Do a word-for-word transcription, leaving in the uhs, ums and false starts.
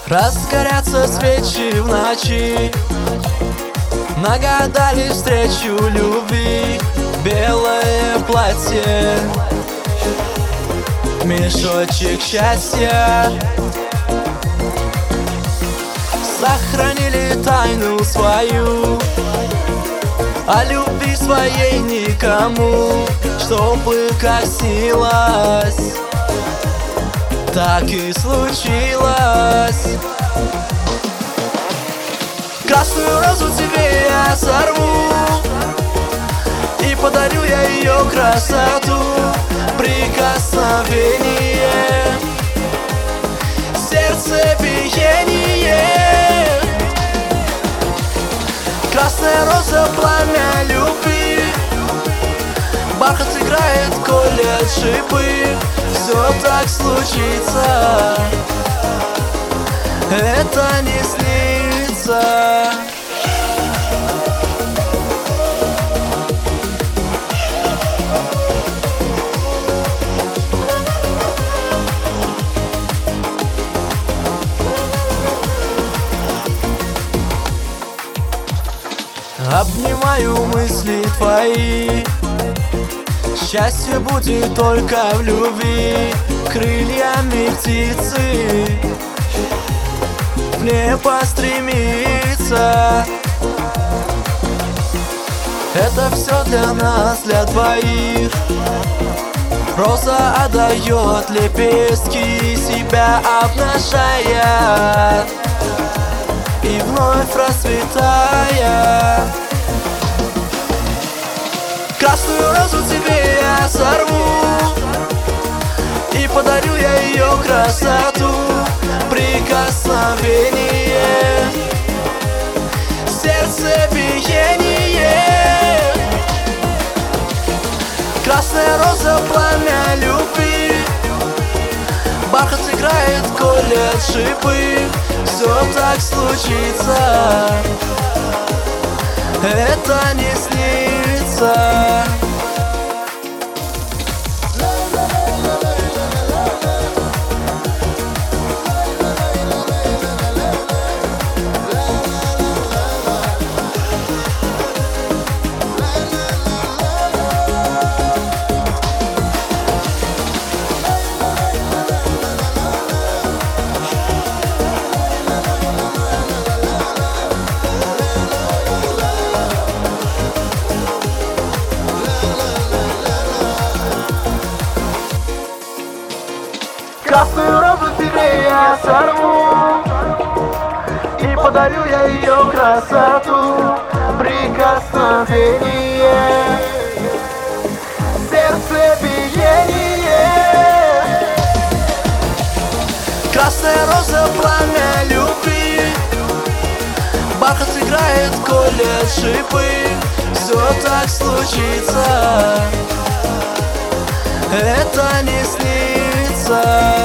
Разгорятся свечи в ночи, нагадали встречу любви. Белое платье, мешочек счастья. Сохранили тайну свою, о любви своей никому, чтобы как снилось, так и случилось. Красную розу тебе я сорву и подарю я ее красоту. Прикосновение, сердцебиение. Красная роза, пламя любви, бархат играет, колет шипы. Все так случится, это не снится. Обнимаю мысли твои, счастье будет только в любви. Крыльями птицы в небо стремится. Это все для нас, для двоих. Роза отдает лепестки, себя обнажая и вновь расцветая. Красную розу тебе я сорву и подарю я ее красоту. Прикосновение, сердцебиение. Красная роза, пламя любви, бархат играет, колет шипы. Все так случится, это не снится. Красную розу тебе я сорву и подарю я ее красоту. Прикосновение, сердцебиение. Красная роза, пламя любви, бархат играет, колет шипы. Все так случится, это не снится.